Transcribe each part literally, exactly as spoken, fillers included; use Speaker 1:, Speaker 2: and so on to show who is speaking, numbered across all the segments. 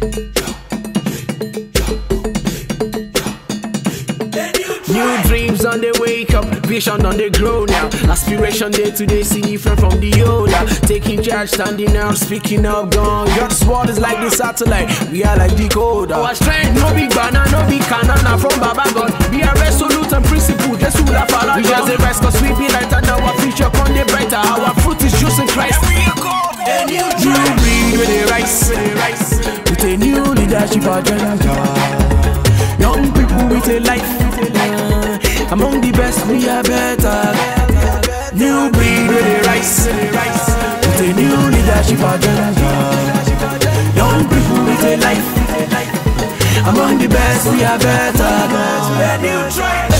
Speaker 1: New dreams on the wake up, vision on the grow now. Aspiration day to day, see different from the older. Taking charge, standing out, speaking up, gone. God's word is like the satellite, we are like decoder. Our strength, no big banana, no big canana from Baba God. We are resolute and principled, that's who la follow. We just a rest, cause we be lighter, now our future come the brighter. Our fruit is juice in Christ. A new breed with the rice, with a new leadership agenda. Young people with a life. Among the best, we are better. New breed with the rice, with a new leadership agenda. Young people with a life. Among the best, we are better. A new tribe.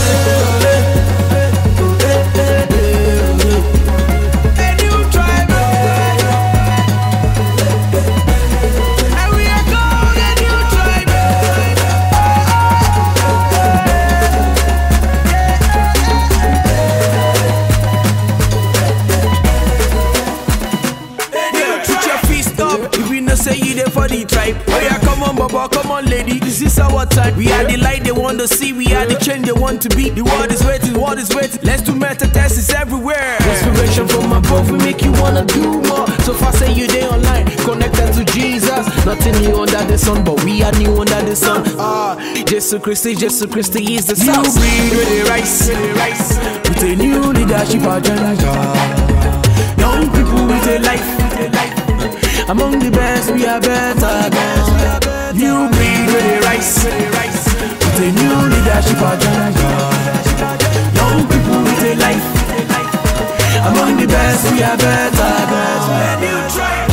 Speaker 1: A new tribe. And we are called a new tribe. Say you there for the tribe. Oh yeah, come on, Baba, come on, lady. This is our time. We are the light they want to see. We are the change they want to be. The world is waiting, world is waiting. Let's do mental tests, it's everywhere. Inspiration from above, we make you wanna do more. So far, say you there online, connected to Jesus. Nothing new under the sun, but we are new under the sun. Ah, Jesus Christ, Jesus Christ is the sun. New breed with the rice, with a new leadership agenda. Young people with a life. Among the best, we are better. New breed with the rice, with a new leadership agenda. Young people with a life. Among the best, we are better. A new tribe.